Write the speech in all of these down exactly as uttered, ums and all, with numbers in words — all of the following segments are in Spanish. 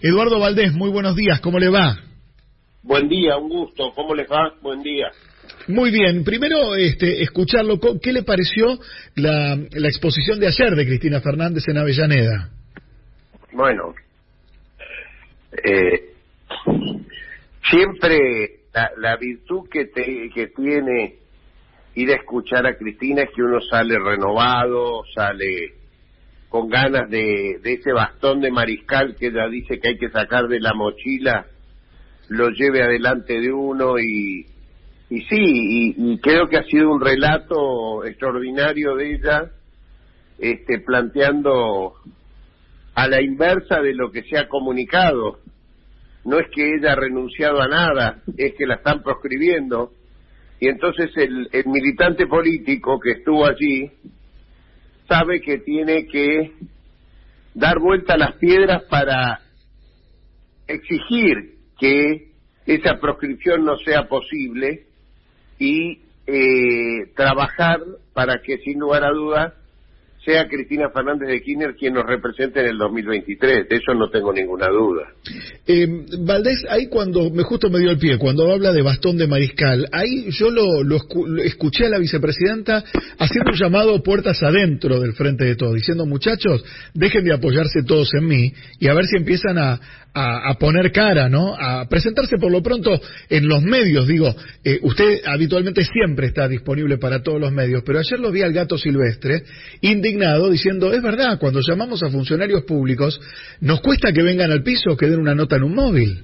Eduardo Valdés, muy buenos días, ¿cómo le va? Buen día, un gusto, ¿cómo les va? Buen día. Muy bien, primero este, escucharlo, ¿qué le pareció la, la exposición de ayer de Cristina Fernández en Avellaneda? Bueno, eh, siempre la, la virtud que, te, que tiene ir a escuchar a Cristina es que uno sale renovado, sale con ganas de, de ese bastón de mariscal que ella dice que hay que sacar de la mochila, lo lleve adelante de uno y, y sí, y, y creo que ha sido un relato extraordinario de ella, este, planteando a la inversa de lo que se ha comunicado. No es que ella ha renunciado a nada, es que la están proscribiendo, y entonces el, el militante político que estuvo allí sabe que tiene que dar vuelta a las piedras para exigir que esa proscripción no sea posible y eh, trabajar para que, sin lugar a dudas, sea Cristina Fernández de Kirchner quien nos represente en el dos mil veintitrés, de eso no tengo ninguna duda. Eh, Valdés, ahí cuando, me justo me dio el pie, cuando habla de bastón de mariscal, ahí yo lo, lo, escu lo escuché a la vicepresidenta haciendo un llamado puertas adentro del Frente de Todos, diciendo, muchachos, dejen de apoyarse todos en mí y a ver si empiezan a, a, a poner cara, ¿no? A presentarse por lo pronto en los medios, digo, eh, usted habitualmente siempre está disponible para todos los medios, pero ayer lo vi al Gato Silvestre, indignado, diciendo, es verdad, cuando llamamos a funcionarios públicos, nos cuesta que vengan al piso o que den una nota en un móvil.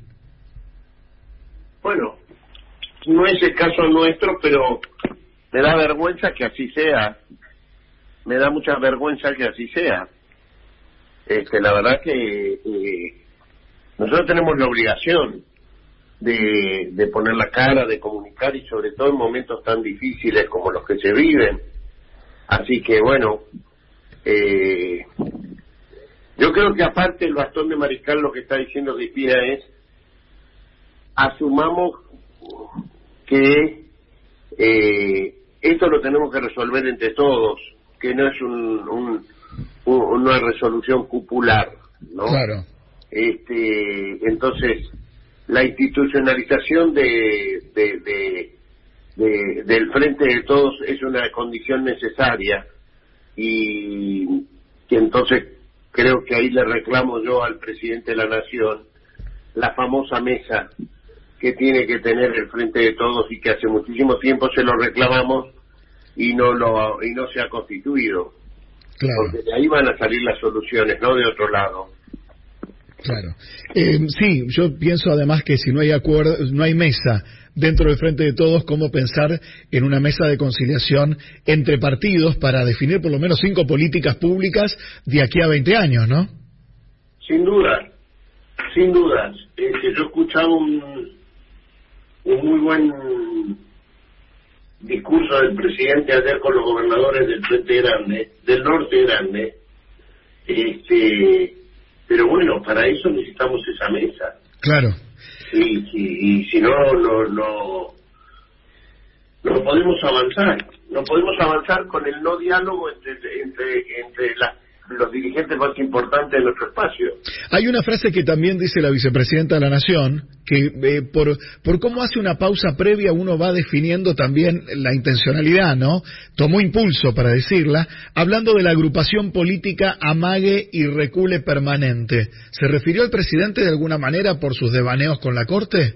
Bueno, no es el caso nuestro, pero me da vergüenza que así sea. Me da mucha vergüenza que así sea. Este, la verdad que eh, nosotros tenemos la obligación de, de poner la cara, de comunicar y sobre todo en momentos tan difíciles como los que se viven. Así que bueno, eh, yo creo que aparte el bastón de mariscal lo que está diciendo Cristina es asumamos que eh, esto lo tenemos que resolver entre todos, que no es un, un, un, una resolución cupular, ¿no? Claro. Este, entonces, la institucionalización de, de, de, de del Frente de Todos es una condición necesaria y que entonces creo que ahí le reclamo yo al presidente de la Nación la famosa mesa que tiene que tener el Frente de Todos y que hace muchísimo tiempo se lo reclamamos y no lo y no se ha constituido. Claro. Porque de ahí van a salir las soluciones, no de otro lado. Claro. Eh, sí, yo pienso además que si no hay acuerdo, no hay mesa dentro del Frente de Todos, ¿cómo pensar en una mesa de conciliación entre partidos para definir por lo menos cinco políticas públicas de aquí a veinte años, ¿no? Sin duda, sin dudas. Eh, que yo escuchaba un, un muy buen discurso del presidente ayer con los gobernadores del Frente Grande, del Norte Grande, este... pero bueno, para eso necesitamos esa mesa. Claro. Y, y, y si no, no, no, no podemos avanzar. No podemos avanzar con el no diálogo entre, entre, entre la, los dirigentes más importantes de nuestro espacio. Hay una frase que también dice la vicepresidenta de la Nación, que eh, por, por cómo hace una pausa previa uno va definiendo también la intencionalidad, ¿no? Tomó impulso para decirla, hablando de la agrupación política amague y recule permanente. ¿Se refirió al presidente de alguna manera por sus devaneos con la Corte?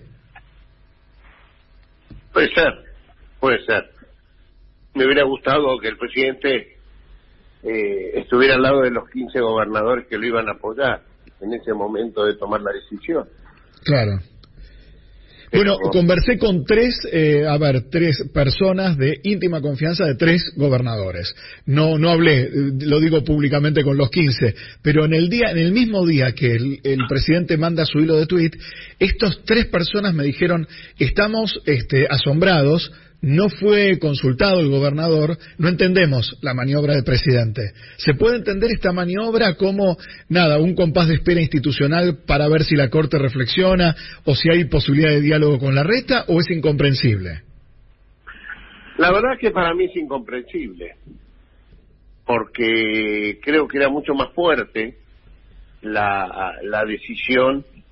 Puede ser, puede ser. Me hubiera gustado que el presidente Eh, estuviera al lado de los quince gobernadores que lo iban a apoyar en ese momento de tomar la decisión. Claro. Bueno, conversé con tres, eh, a ver, tres personas de íntima confianza de tres gobernadores. No, no hablé, lo digo públicamente con los quince, pero en el día, en el mismo día que el, el presidente manda su hilo de tuit, estos tres personas me dijeron, estamos, este, asombrados. No fue consultado el gobernador, no entendemos la maniobra del presidente. ¿Se puede entender esta maniobra como, nada, un compás de espera institucional para ver si la Corte reflexiona o si hay posibilidad de diálogo con la Reta, o es incomprensible? La verdad es que para mí es incomprensible, porque creo que era mucho más fuerte la, la decisión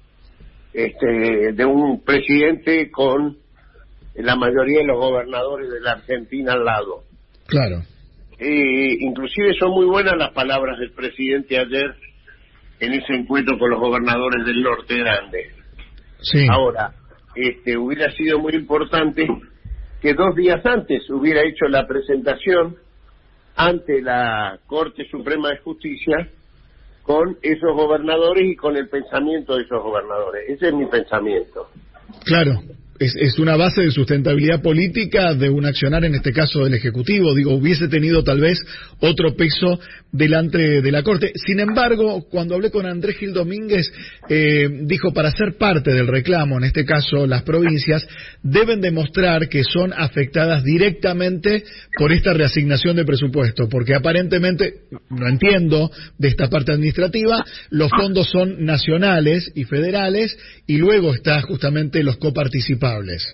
este, de un presidente con la mayoría de los gobernadores de la Argentina al lado. Claro. Eh, inclusive son muy buenas las palabras del presidente ayer en ese encuentro con los gobernadores del norte grande. Sí. Ahora, este, hubiera sido muy importante que dos días antes hubiera hecho la presentación ante la Corte Suprema de Justicia con esos gobernadores y con el pensamiento de esos gobernadores. Ese es mi pensamiento. Claro. Es, es una base de sustentabilidad política de un accionar, en este caso del Ejecutivo. Digo, hubiese tenido tal vez otro peso delante de la Corte. Sin embargo, cuando hablé con Andrés Gil Domínguez, eh, dijo, para ser parte del reclamo, en este caso las provincias, deben demostrar que son afectadas directamente por esta reasignación de presupuesto, porque aparentemente, no entiendo de esta parte administrativa, los fondos son nacionales y federales, y luego está justamente los coparticipantes.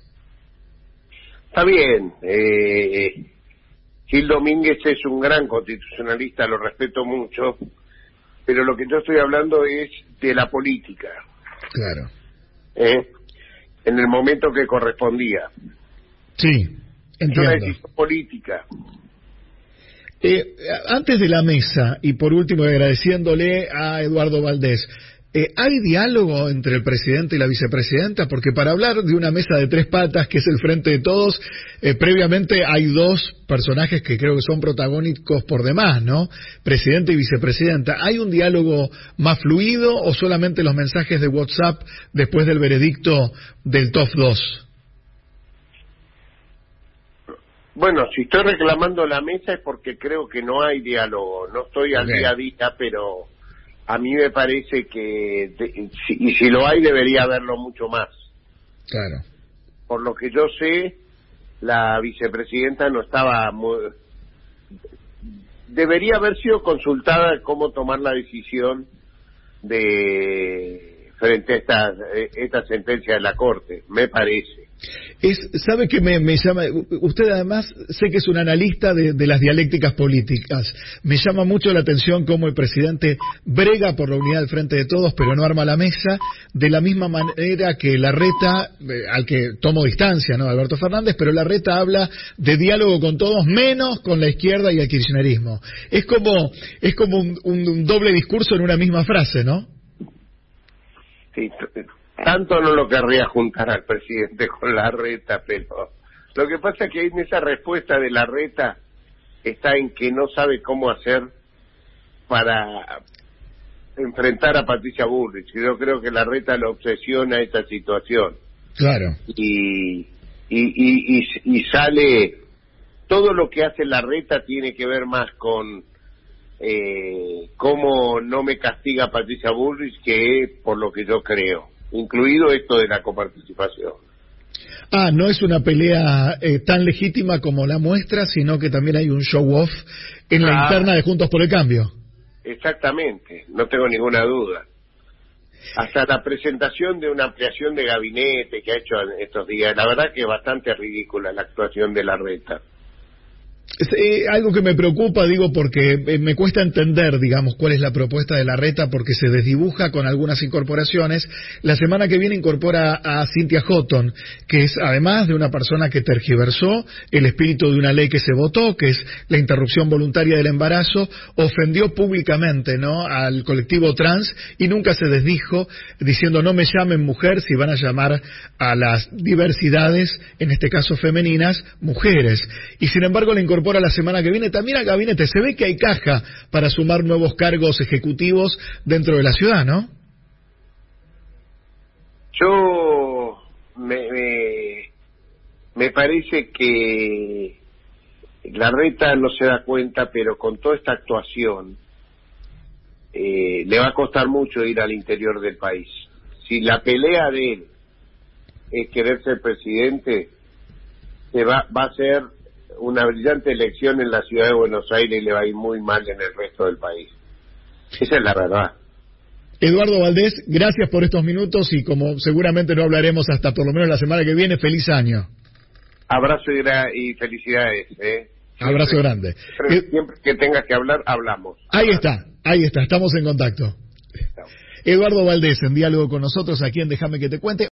Está bien, eh, Gil Domínguez es un gran constitucionalista, lo respeto mucho, pero lo que yo estoy hablando es de la política. Claro. ¿Eh? En el momento que correspondía. Sí, entiendo. Es una decisión política. Eh, antes de la mesa, y por último agradeciéndole a Eduardo Valdés, Eh, ¿hay diálogo entre el presidente y la vicepresidenta? Porque para hablar de una mesa de tres patas, que es el Frente de Todos, eh, previamente hay dos personajes que creo que son protagónicos por demás, ¿no? Presidente y vicepresidenta. ¿Hay un diálogo más fluido o solamente los mensajes de WhatsApp después del veredicto del T O F dos? Bueno, si estoy reclamando la mesa es porque creo que no hay diálogo. No estoy al Okay. día a día, pero a mí me parece que, de, si, y si lo hay, debería haberlo mucho más. Claro. Por lo que yo sé, la vicepresidenta no estaba muy... Debería haber sido consultada cómo tomar la decisión de frente a esta, esta sentencia de la Corte, me parece. Es, ¿sabe qué me, me llama? Usted además sé que es un analista de, de las dialécticas políticas. Me llama mucho la atención cómo el presidente brega por la unidad del Frente de Todos, pero no arma la mesa, de la misma manera que Larreta, eh, al que tomo distancia, ¿no? Alberto Fernández, pero Larreta habla de diálogo con todos, menos con la izquierda y el kirchnerismo. Es como, es como un, un, un doble discurso en una misma frase, ¿no? Sí, tanto no lo querría juntar al presidente con Larreta, pero lo que pasa es que en esa respuesta de Larreta está en que no sabe cómo hacer para enfrentar a Patricia Bullrich. Yo creo que Larreta lo obsesiona esta situación. Claro. Y, y, y, y, y sale, todo lo que hace Larreta tiene que ver más con eh, cómo no me castiga Patricia Bullrich que por lo que yo creo, incluido esto de la coparticipación. Ah, no es una pelea eh, tan legítima como la muestra, sino que también hay un show-off en la ah, interna de Juntos por el Cambio. Exactamente, no tengo ninguna duda. Hasta la presentación de una ampliación de gabinete que ha hecho en estos días, la verdad que es bastante ridícula la actuación de Larreta. Es eh, algo que me preocupa, digo, porque eh, me cuesta entender, digamos, cuál es la propuesta de Larreta, porque se desdibuja con algunas incorporaciones. La semana que viene incorpora a Cynthia Houghton, que es además de una persona que tergiversó el espíritu de una ley que se votó, que es la interrupción voluntaria del embarazo, ofendió públicamente, ¿no?, al colectivo trans y nunca se desdijo, diciendo no me llamen mujer si van a llamar a las diversidades, en este caso femeninas, mujeres. Y sin embargo la incorpora la semana que viene también al gabinete. Se ve que hay caja para sumar nuevos cargos ejecutivos dentro de la ciudad, ¿no? Yo me, me, me parece que Larreta no se da cuenta, pero con toda esta actuación eh, le va a costar mucho ir al interior del país. Si la pelea de él es querer ser presidente, se va, va a ser una brillante elección en la ciudad de Buenos Aires y le va a ir muy mal en el resto del país. Esa es la verdad. Eduardo Valdés, gracias por estos minutos y como seguramente no hablaremos hasta por lo menos la semana que viene, feliz año. Abrazo y, gra- y felicidades. ¿eh? Siempre, Abrazo grande. Siempre, siempre que tengas que hablar, hablamos. Ahí está, ahí está, estamos en contacto. Chao. Eduardo Valdés, en diálogo con nosotros aquí en Déjame que te cuente.